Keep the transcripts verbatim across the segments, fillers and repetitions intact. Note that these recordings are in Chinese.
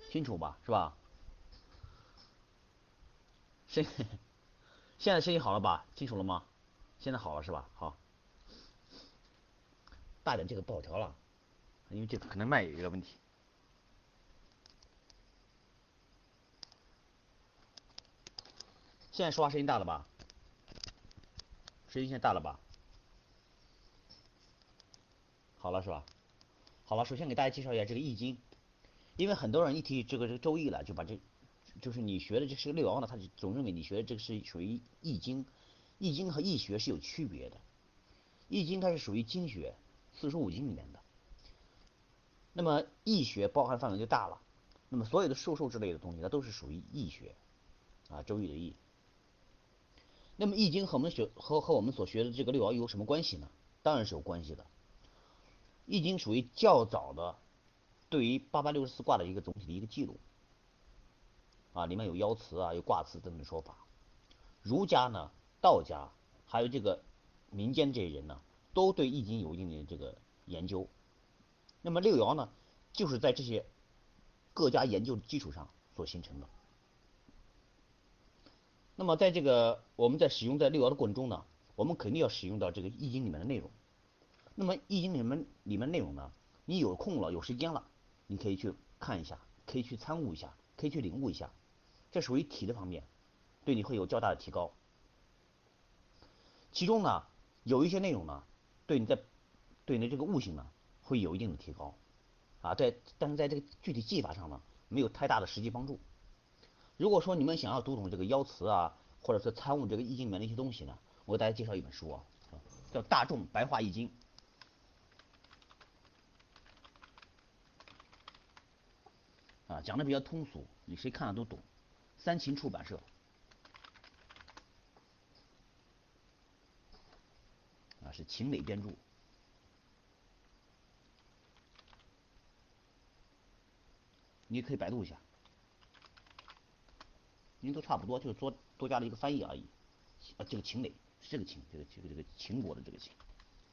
清楚吧？是吧？声现在声音好了吧？清楚了吗？现在好了是吧？好，大点这个不好调了，因为这个可能麦有一个问题。现在说话声音大了吧？声音现在大了吧？好了是吧？好了，首先给大家介绍一下这个易经，因为很多人一提这个这个周易了，就把这就是你学的这是个六爻呢，他就总认为你学的这个是属于易经，易经和易学是有区别的。易经它是属于经学，四书五经里面的，那么易学包含范围就大了。那么所有的授受之类的东西，它都是属于易学啊，周易的易。那么易经和我们学和和我们所学的这个六爻有什么关系呢？当然是有关系的。易经属于较早的对于八八六十四卦的一个总体的一个记录啊，里面有爻辞啊，有卦辞等等说法。儒家呢、道家还有这个民间这些人呢，都对易经有一定的这个研究。那么六爻呢，就是在这些各家研究的基础上所形成的。那么在这个我们在使用在六爻的过程中呢，我们肯定要使用到这个易经里面的内容。那么易经里面里面内容呢，你有空了有时间了，你可以去看一下，可以去参悟一下，可以去领悟一下，这属于体的方面，对你会有较大的提高。其中呢，有一些内容呢，对你在对你的这个悟性呢，会有一定的提高啊，在但是在这个具体技法上呢，没有太大的实际帮助。如果说你们想要读懂这个爻辞啊，或者是参悟这个易经里面的一些东西呢，我给大家介绍一本书啊，叫《大众白话易经》啊，讲的比较通俗，你谁看了都懂。三秦出版社啊，是秦磊编著，你也可以百度一下，因为都差不多，就是多多加了一个翻译而已。啊，这个秦磊是这个秦，这个这个这个秦国的这个秦。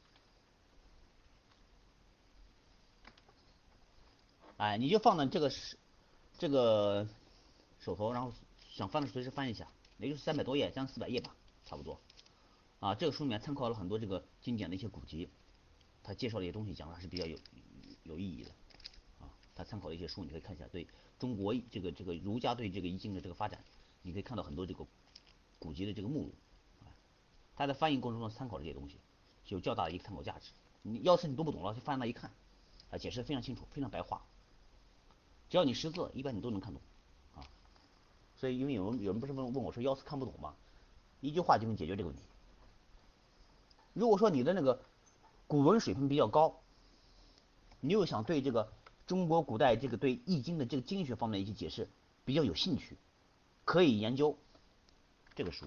哎，你就放到这个这个手头，然后想翻的随时翻一下，也就是三百多页，将近四百页吧，差不多。啊，这个书里面参考了很多这个经典的一些古籍，他介绍的一些东西讲的还是比较有有意义的啊。他参考的一些书你可以看一下，对中国这个这个儒家对这个易经的这个发展，你可以看到很多这个古籍的这个目录，啊，他在翻译过程中参考这些东西，有较大的一个参考价值。你要是你读不懂了，就翻那一看，啊，解释非常清楚，非常白话，只要你识字，一般你都能看懂啊。所以因为有人有人不是问问我说，要是看不懂吗？一句话就能解决这个问题。如果说你的那个古文水平比较高，你又想对这个中国古代这个对易经的这个经学方面的一些解释比较有兴趣，可以研究这个书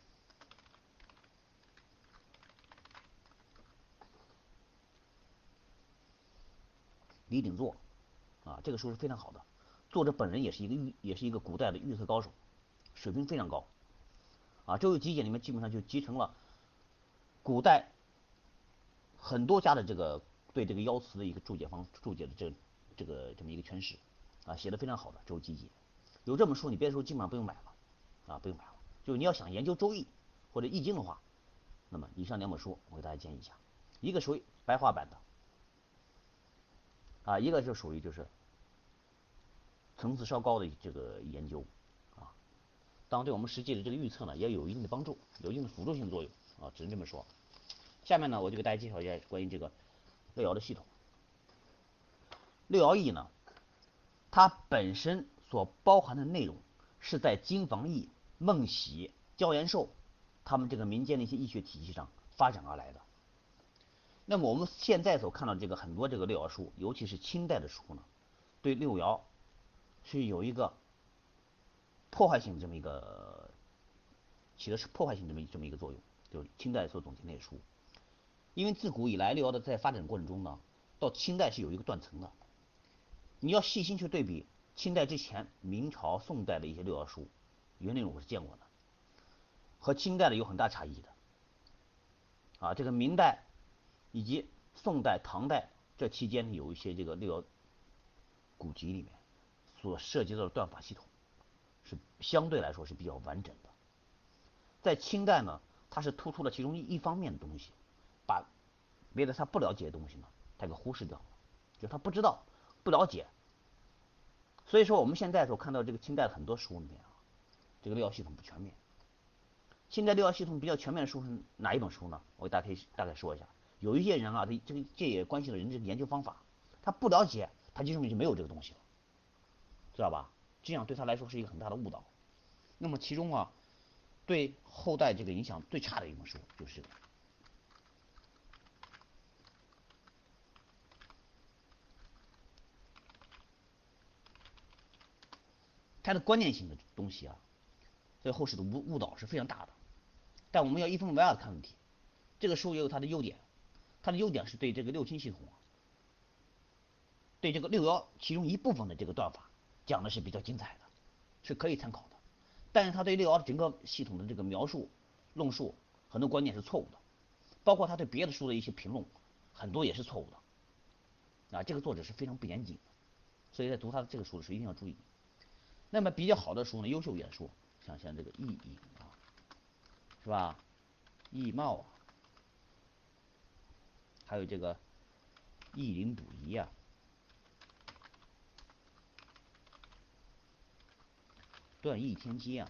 李鼎作啊，这个书是非常好的，作者本人也是一个预也是一个古代的预测高手，水平非常高啊。这个集解里面基本上就集成了古代很多家的这个对这个爻辞的一个注解方注解的这这个这么一个诠释啊，写的非常好的周集解。有这本书，你别的书基本上不用买了啊，不用买了。就是你要想研究周易或者易经的话，那么以上两本书我给大家建议一下，一个属于白话版的啊，一个就属于就是层次稍高的这个研究啊，当然对我们实际的这个预测呢也有一定的帮助，有一定的辅助性作用啊，只能这么说。下面呢，我就给大家介绍一下关于这个六爻的系统。六爻易呢，它本身所包含的内容是在金房易、孟喜、焦延寿他们这个民间的一些易学体系上发展而来的。那么我们现在所看到这个很多这个六爻书，尤其是清代的书呢，对六爻是有一个破坏性的这么一个起的是破坏性这么这么一个作用，就是清代所总结那些书。因为自古以来六爻的在发展过程中呢，到清代是有一个断层的。你要细心去对比清代之前明朝、宋代的一些六爻书，有些内容我是见过的，和清代的有很大差异的。啊，这个明代以及宋代、唐代这期间有一些这个六爻古籍里面所涉及到的断法系统是相对来说是比较完整的。在清代呢，它是突出了其中一方面的东西，把别的他不了解的东西呢，他给忽视掉了，就他不知道、不了解。所以说我们现在所看到这个清代很多书里面啊，这个六爻系统不全面。清代六爻系统比较全面的书是哪一本书呢？我给大家可以大概说一下。有一些人啊，他这个这也关系到人这个研究方法，他不了解，他就认为就没有这个东西了，知道吧？这样对他来说是一个很大的误导。那么其中啊，对后代这个影响最差的一本书就是这个。它的观念性的东西啊，对后世的误误导是非常大的。但我们要一分为二的看问题。这个书也有它的优点，它的优点是对这个六亲系统啊，对这个六爻其中一部分的这个断法讲的是比较精彩的，是可以参考的。但是它对六爻整个系统的这个描述、论述，很多观念是错误的，包括他对别的书的一些评论，很多也是错误的。啊，这个作者是非常不严谨的，所以在读他的这个书的时候一定要注意。那么比较好的书呢，优秀一点的书，像像这个易易啊，是吧？易貌啊，还有这个易灵补遗啊，断易天机啊，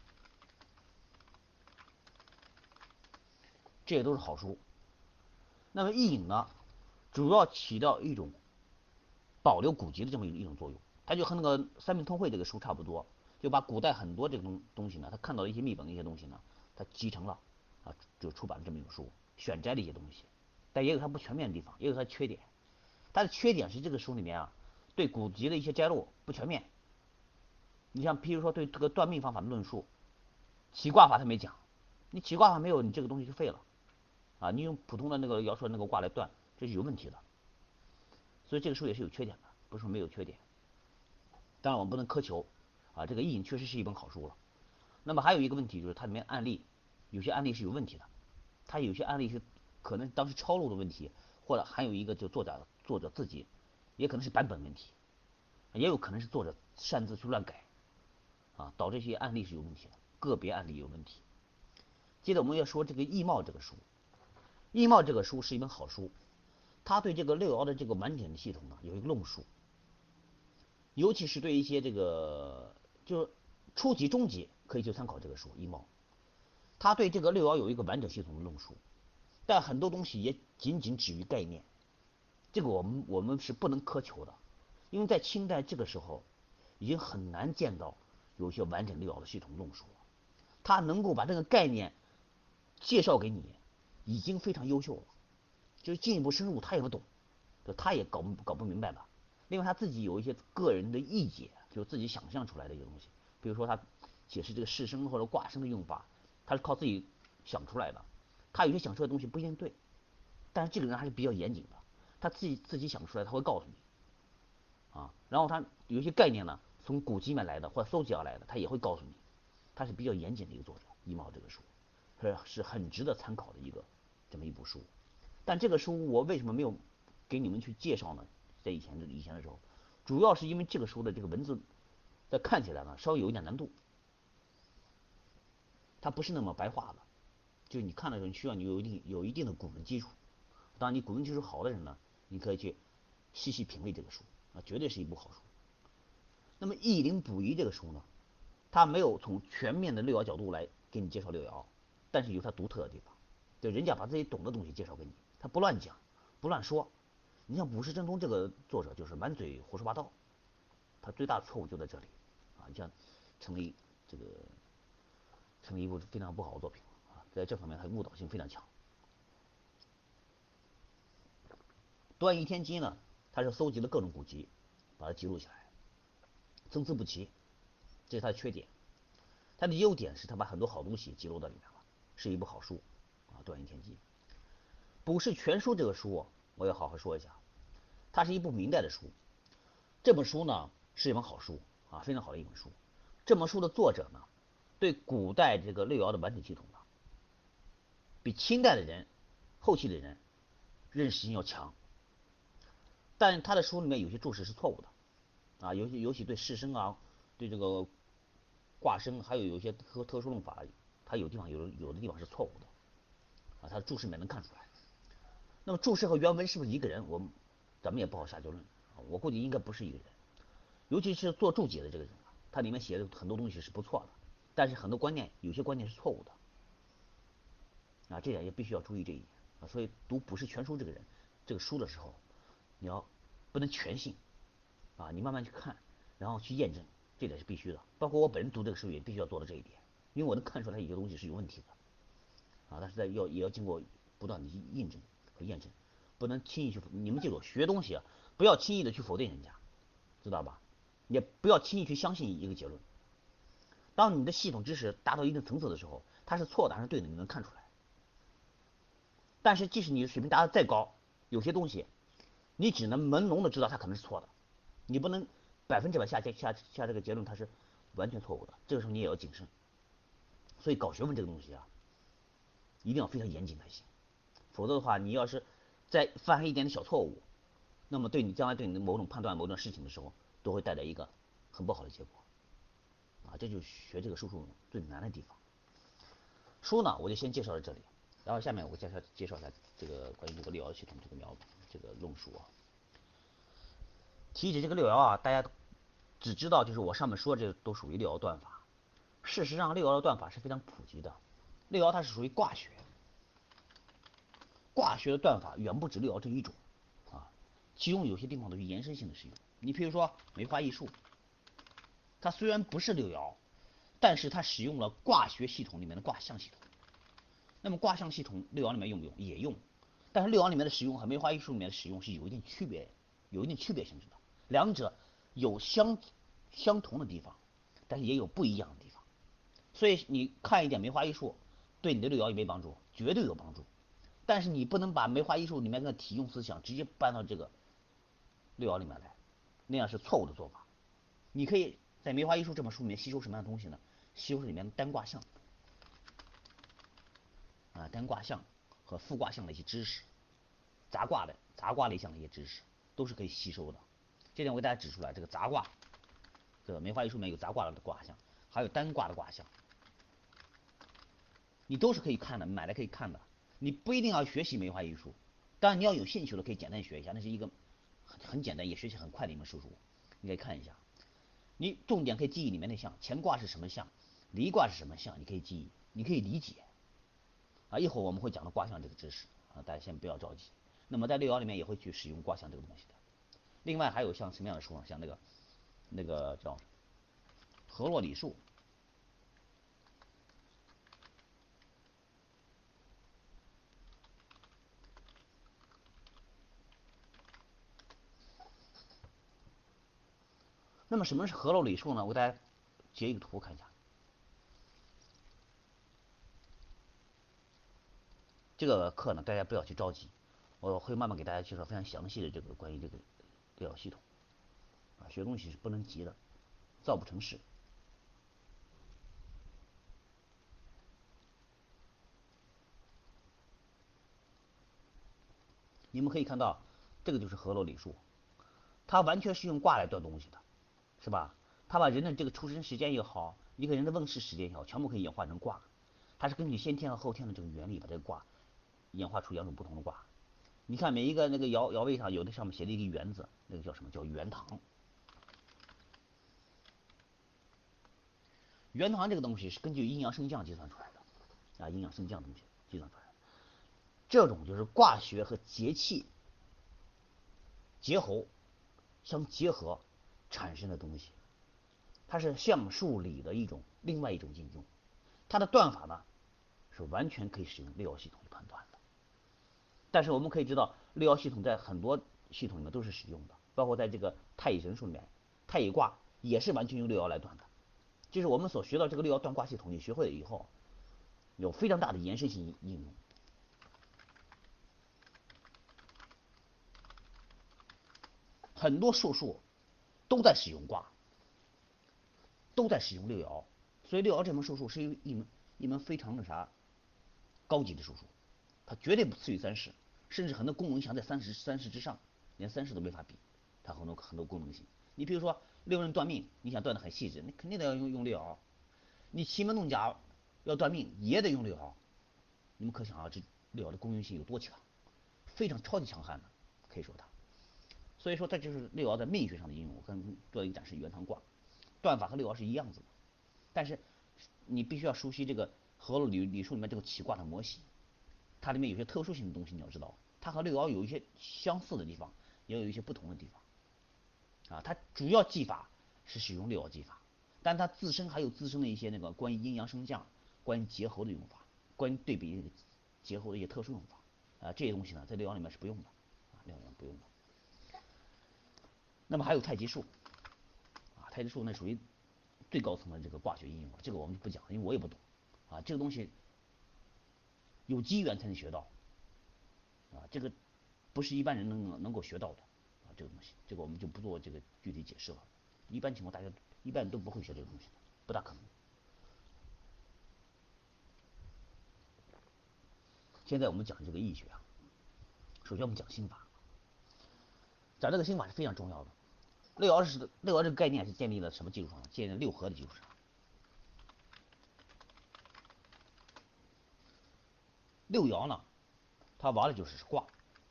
这些都是好书。那么易隐呢，主要起到一种保留古籍的这么一种作用，它就和那个《三明通会》这个书差不多，就把古代很多这个东东西呢，他看到的一些秘本的一些东西呢，他集成了啊，就出版了这么一本书，选摘的一些东西，但也有它不全面的地方，也有它的缺点。它的缺点是这个书里面啊，对古籍的一些摘录不全面。你像譬如说对这个断命方法的论述，起卦法他没讲，你起卦法没有，你这个东西就废了啊！你用普通的那个尧舜那个卦来断，这是有问题的。所以这个书也是有缺点的，不是说没有缺点。当然我们不能苛求啊，这个易隐确实是一本好书了。那么还有一个问题就是它里面案例，有些案例是有问题的，它有些案例是可能当时抄录的问题，或者还有一个就作者作者自己，也可能是版本问题，也有可能是作者擅自去乱改啊，导致这些案例是有问题的，个别案例有问题。接着我们要说这个易貌这个书，易貌这个书是一本好书，它对这个六爻的这个完整的系统呢有一个论述，尤其是对一些这个就是初级、中级可以去参考这个书易貌，它对这个六爻有一个完整系统的论述，但很多东西也仅仅止于概念，这个我们我们是不能苛求的，因为在清代这个时候已经很难见到有些完整六爻的系统论述了，他能够把这个概念介绍给你，已经非常优秀了，就是进一步深入他也不懂，就他也搞不搞不明白吧。另外他自己有一些个人的意解，就自己想象出来的一些东西，比如说他解释这个式声或者卦声的用法，他是靠自己想出来的，他有些想出来的东西不一定对，但是这个人还是比较严谨的，他自己自己想出来他会告诉你啊，然后他有一些概念呢从古籍里面来的或者搜集而来的，他也会告诉你，他是比较严谨的一个作者。易貌这个书是是很值得参考的一个这么一部书，但这个书我为什么没有给你们去介绍呢？在以前的以前的时候，主要是因为这个书的这个文字在看起来呢稍微有一点难度，它不是那么白话的，就是你看的时候你需要你有一定有一定的古文基础，当然你古文基础好的人呢，你可以去细细品味这个书啊，绝对是一部好书。那么易灵补遗这个书呢，它没有从全面的六爻角度来给你介绍六爻，但是有它独特的地方，就人家把自己懂的东西介绍给你，他不乱讲，不乱说。你像卜筮真通这个作者就是满嘴胡说八道，他最大的错误就在这里啊，你像成为这个成为一部非常不好的作品啊，在这方面他误导性非常强。断易天机呢，他是搜集了各种古籍，把它记录下来，参差不齐，这是他的缺点。它的优点是他把很多好东西记录在里面了，是一部好书啊。断易天机，卜筮全书这个书我要好好说一下，它是一部明代的书，这本书呢是一本好书啊，非常好的一本书。这本书的作者呢，对古代这个六爻的完整系统呢，比清代的人、后期的人认识性要强，但他的书里面有些注释是错误的啊，尤其尤其对式声啊，对这个卦声，还有有一些特特殊用法，它有地方有有的地方是错误的啊，它的注释里面能看出来。那么注释和原文是不是一个人？我们咱们也不好下结论啊，我估计应该不是一个人。尤其是做注解的这个人啊，他里面写的很多东西是不错的，但是很多观念有些观念是错误的啊，这点也必须要注意这一点啊。所以读卜筮全书这个人这个书的时候，你要不能全信啊，你慢慢去看，然后去验证，这点是必须的。包括我本人读这个书也必须要做到这一点，因为我能看出来有些东西是有问题的啊，但是在要也要经过不断的印证和验证，不能轻易去。你们记住，学东西啊，不要轻易的去否定人家，知道吧？也不要轻易去相信一个结论。当你的系统知识达到一定层次的时候，它是错的还是对的，你能看出来。但是即使你水平达得再高，有些东西你只能朦胧的知道它可能是错的，你不能百分之百下下下这个结论它是完全错误的。这个时候你也要谨慎。所以搞学问这个东西啊，一定要非常严谨才行，否则的话，你要是再犯一点点小错误，那么对你将来对你的某种判断某种事情的时候，都会带来一个很不好的结果啊。这就是学这个术数最难的地方。书呢，我就先介绍到这里，然后下面我介绍介绍一下这个关于这个六爻系统这个描这个论述啊。提起这个六爻啊，大家只知道就是我上面说这都属于六爻断法，事实上六爻的断法是非常普及的。六爻它是属于卦学，卦学的断法远不止六爻这一种啊，其中有些地方都是延伸性的使用。你比如说梅花易数，它虽然不是六爻，但是它使用了卦学系统里面的卦象系统。那么卦象系统六爻里面用不用？也用，但是六爻里面的使用和梅花易数里面的使用是有一定区别，有一定区别性质的。两者有相相同的地方，但是也有不一样的地方。所以你看一点梅花易数，对你的六爻也没帮助，绝对有帮助。但是你不能把梅花易数里面的体用思想直接搬到这个六爻里面来，那样是错误的做法。你可以在梅花易数这本书里面吸收什么样的东西呢？吸收里面的单卦象啊，单卦象和复卦象的一些知识，杂卦的杂卦类象的一些知识，都是可以吸收的。这点我给大家指出来，这个杂卦，这个梅花易数里面有杂卦的卦象，还有单卦的卦象，你都是可以看的，买来可以看的。你不一定要学习梅花易数，当然你要有兴趣的可以简单学一下，那是一个很很简单也学习很快的一门书书，你可以看一下。你重点可以记忆里面的象，乾卦是什么象，离卦是什么象，你可以记忆，你可以理解。啊，一会儿我们会讲到卦象这个知识啊，大家先不要着急。那么在六爻里面也会去使用卦象这个东西的。另外还有像什么样的书呢？像那个那个叫河洛理数。那么什么是河洛理数呢？我给大家截一个图看一下。这个课呢，大家不要去着急，我会慢慢给大家介绍非常详细的这个关于这个六爻系统啊，学东西是不能急的，造不成事。你们可以看到，这个就是河洛理数，它完全是用卦来断东西的，是吧？它把人的这个出生时间也好，一个人的问世时间也好，全部可以演化成卦。它是根据先天和后天的这个原理，把这个卦演化出两种不同的卦。你看每一个那个爻爻位上，有的上面写了一个圆字，那个叫什么？叫圆堂。圆堂这个东西是根据阴阳升降计算出来的，啊，阴阳升降东西计算出来的。这种就是卦学和节气结合相结合产生的东西，它是象数理的一种另外一种应用。它的断法呢，是完全可以使用六爻系统去判断的。但是我们可以知道，六爻系统在很多系统里面都是使用的，包括在这个太乙神术里面，太乙卦也是完全用六爻来断的。就是我们所学到这个六爻断卦系统，你学会了以后，有非常大的延伸性应用。很多术数都在使用卦，都在使用六爻，所以六爻这门术数是一门一门非常的啥高级的术数，它绝对不次于三式，甚至很多功能强在三十三式之上，连三式都没法比，它很多很多功能性。 你比如说六刃断命，你想断的很细致，你肯定得要用用六爻。你奇门遁甲要断命也得用六爻。你们可想啊，这六爻的功用性有多强，非常超级强悍的，可以说它。所以说这就是六爻在命学上的应用。我跟做一个展示，元堂卦断法和六爻是一样子的，但是你必须要熟悉这个河洛理理数里面这个起卦的模型，它里面有些特殊性的东西你要知道，它和六爻有一些相似的地方，也有一些不同的地方啊。它主要技法是使用六爻技法，但它自身还有自身的一些那个关于阴阳升降、关于结合的用法、关于对比这个结合的一些特殊用法啊。这些东西呢，在六爻里面是不用的啊，六爻里面不用的。那么还有太极术啊，太极术那属于最高层的这个卦学应用了，这个我们就不讲，因为我也不懂啊。这个东西有机缘才能学到啊，这个不是一般人能能够学到的啊，这个东西，这个我们就不做这个具体解释了。一般情况大家一般人都不会学这个东西的，不大可能。现在我们讲这个易学啊，首先我们讲心法，讲这个心法是非常重要的。六爻是六爻这个概念是建立在什么基础上？建立在六合的基础上。六爻呢，它玩的就是卦。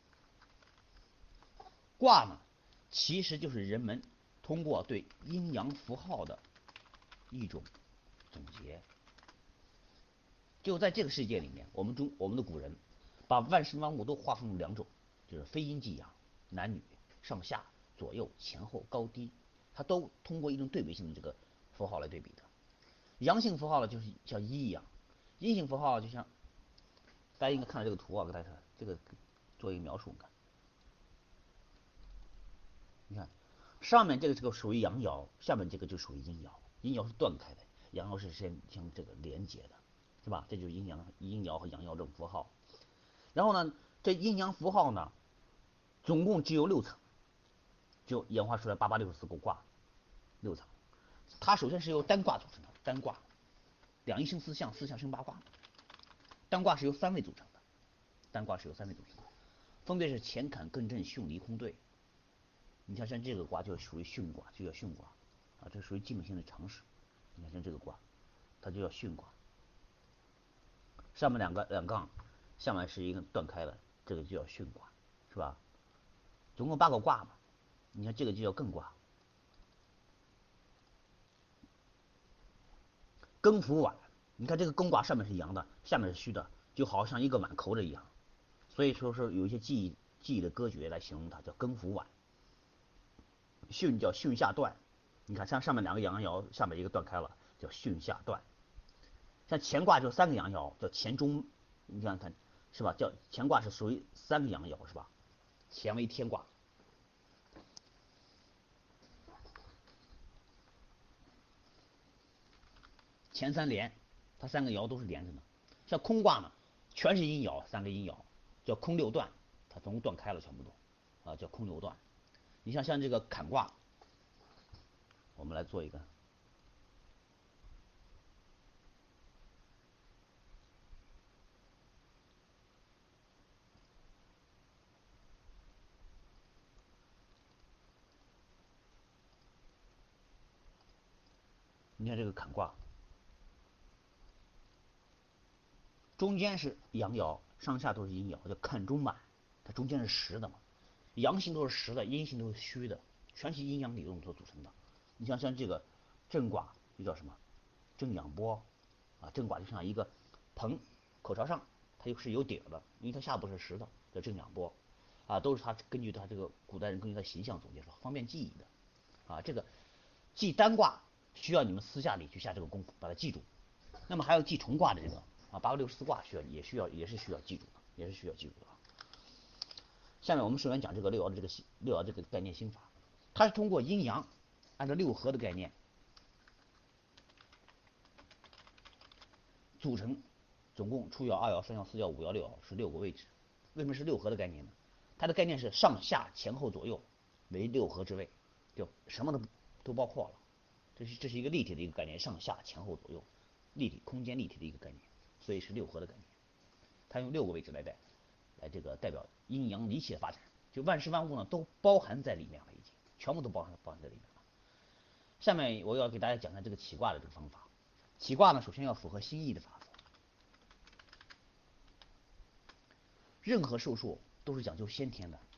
卦呢，其实就是人们通过对阴阳符号的一种总结。就在这个世界里面，我们中我们的古人把万事万物都划分为两种，就是非阴即阳，男女、上下、左右、前后、高低，它都通过一种对比性的这个符号来对比的。阳性符号呢，就是像一一样；阴性符号就像大家应该看到这个图啊，给大家这个做一个描述，看，你看上面这个这个属于阳爻，下面这个就属于阴爻。阴爻是断开的，阳爻是先相这个连接的，是吧？这就是阴阳阴爻和阳爻这种符号。然后呢，这阴阳符号呢，总共只有六层，就演化出来八八六十四个卦，六层。它首先是由单卦组成的，单卦，两仪生四象，四象生八卦。单卦是由三位组成的，单卦是由三位组成的，分别是乾坎艮震巽离坤兑。你看像这个卦就属于巽卦，就叫巽卦啊，这属于基本性的常识。你看像这个卦，它就叫巽卦。上面两个两杠，下面是一个断开的，这个就叫巽卦，是吧？总共八个卦嘛，你看这个就叫艮卦。艮辅碗，你看这个艮卦上面是阳的，下面是虚的，就好像一个碗扣着一样。所以说是有一些记忆记忆的歌诀来形容它，叫艮辅碗。巽叫巽下断，你看像上面两个阳爻，下面一个断开了，叫巽下断。像乾卦就三个阳爻，叫乾中，你看看是吧？叫乾卦是属于三个阳爻是吧？乾为天卦。乾三连，它三个爻都是连着的。像空卦呢，全是阴爻，三个阴爻，叫空六断，它总共断开了全部都，啊，叫空六断。你像像这个坎卦，我们来做一个。你看这个坎卦，中间是阳爻，上下都是阴爻，叫坎中满，它中间是实的嘛，阳性都是实的，阴性都是虚的，全是阴阳理论所组成的。你像像这个震卦就叫什么？震阳波啊，震卦就像一个盆，口朝上，它又是有底的，因为它下部是实的，叫震阳波啊，都是他根据他这个古代人根据他形象总结出，方便记忆的啊。这个记单卦需要你们私下里去下这个功夫，把它记住。那么还有记重卦的这个啊，八个六十四卦需要也需要也是需要记住的，也是需要记住的。下面我们首先讲这个六爻的这个六爻这个概念心法，它是通过阴阳，按照六合的概念组成，总共初爻、二爻、三爻、四爻、五爻、六爻是六个位置。为什么是六合的概念呢？它的概念是上下前后左右为六合之位，就什么都都包括了。这是这是一个立体的一个概念，上下前后左右，立体空间立体的一个概念，所以是六合的概念。它用六个位置来代来这个代表阴阳离奇的发展，就万事万物呢都包含在里面了，已经全部都包含包含在里面了。 下面我要给大家讲讲这个起卦的这个方法。起卦呢，首先要符合心意的法则。任何术数都是讲究先天的，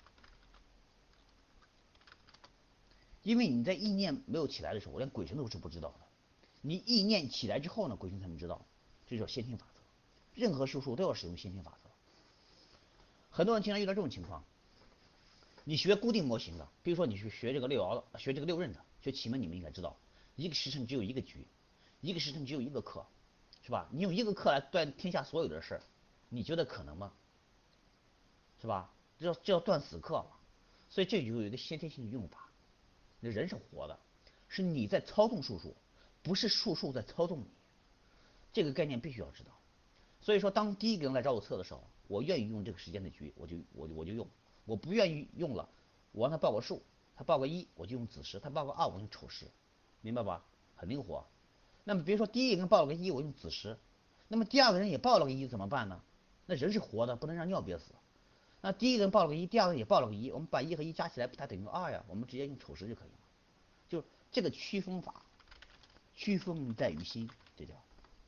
因为你在意念没有起来的时候，连鬼神都是不知道的。你意念起来之后呢，鬼神才能知道，这叫先天法则。任何术数都要使用先天法则。很多人经常遇到这种情况，你学固定模型的，比如说你去学这个六爻的，学这个六壬的，学奇门，你们应该知道，一个时辰只有一个局，一个时辰只有一个课，是吧？你用一个课来断天下所有的事儿，你觉得可能吗？是吧？这叫这叫断死课嘛。所以这就有一个先天性的用法。人是活的，是你在操纵术数，不是术数在操纵你。这个概念必须要知道。所以说，当第一个人来找我测的时候，我愿意用这个时间的局，我就我就我就用；我不愿意用了，我让他报个数，他报个一，我就用子时；他报个二，我用丑时，明白吧？很灵活。那么比如说第一个人报了个一，我用子时，那么第二个人也报了个一，怎么办呢？那人是活的，不能让尿憋死。那第一个人报了个一，第二个人也报了个一，我们把一和一加起来，它等于二呀，我们直接用丑时就可以了。就这个区分法，区分在于心，这叫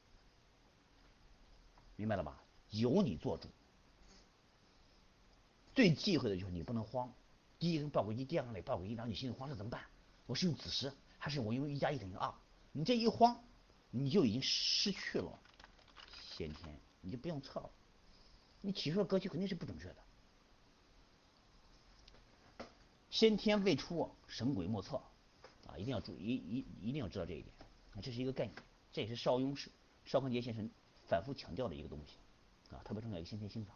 明白了吧？由你做主。最忌讳的就是你不能慌，第一个人报个一，第二个人也报个一，然后你心里慌，这怎么办？我是用子时还是我用一加一等于二？你这一慌，你就已经失去了先天，你就不用测了。你起初的格局肯定是不准确的。先天未出，神鬼莫测啊，一定要注意，一一定要知道这一点。这是一个概念，这也是邵雍是邵康节先生反复强调的一个东西啊，特别重要一个先天心法。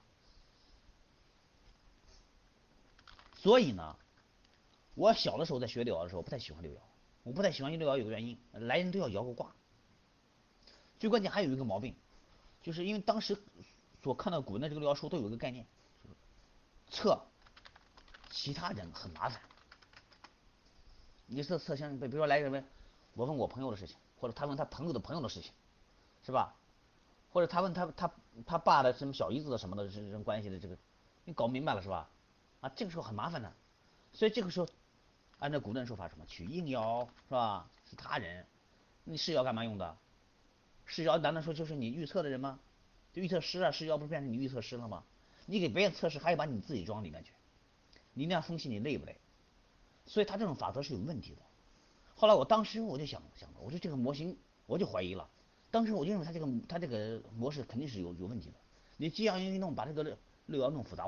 所以呢，我小的时候在学六爻的时候，不太喜欢六爻，我不太喜欢用六爻有个原因，来人都要摇个卦。最关键还有一个毛病，就是因为当时所看到古人的这个六爻书都有一个概念，测其他人很麻烦。你是测像比如说来人问，我问我朋友的事情，或者他问他朋友的朋友的事情，是吧？或者他问他他他爸的什么小姨子的什么的这种关系的这个，你搞明白了是吧？啊，这个时候很麻烦的，所以这个时候按照古人说法，什么取应爻是吧？是他人，你是爻干嘛用的？是爻难道说就是你预测的人吗？就预测师啊，是爻不是变成你预测师了吗？你给别人测试，还要把你自己装里面去，你那样分析你累不累？所以他这种法则是有问题的。后来我当时我就想想，我说这个模型我就怀疑了。当时我就认为他这个他这个模式肯定是有有问题的。你既然一弄把这个六爻弄复杂